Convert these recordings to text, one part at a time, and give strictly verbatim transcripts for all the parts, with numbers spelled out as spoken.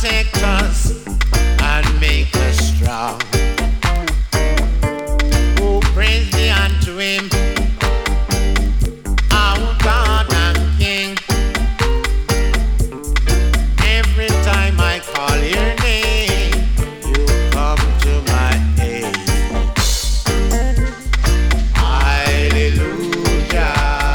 protect us and make us strong. Oh, praise be unto him, our God and King. Every time I call your name, you come to my aid. Hallelujah.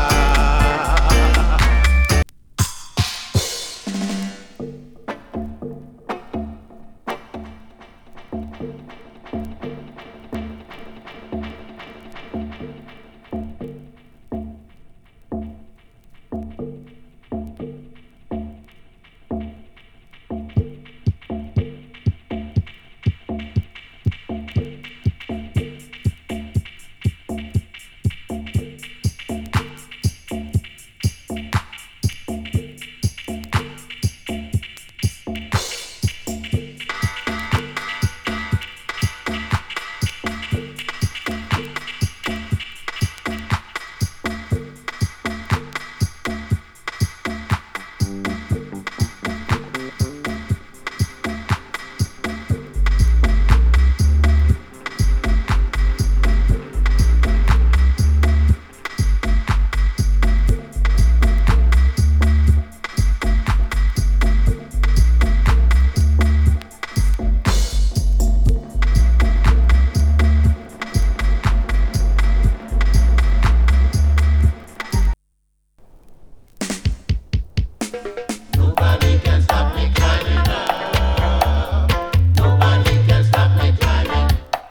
Nobody can stop me climbing up. Nobody can stop me climbing.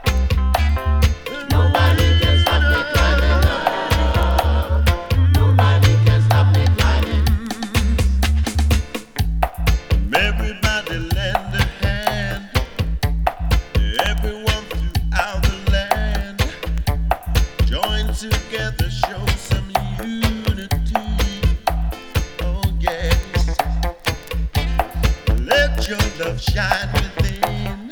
Nobody can stop me climbing up. Nobody can stop me climbing. Everybody lend a hand. Everyone throughout the land. Join together, show some unity. Oh yes. Let your love shine within.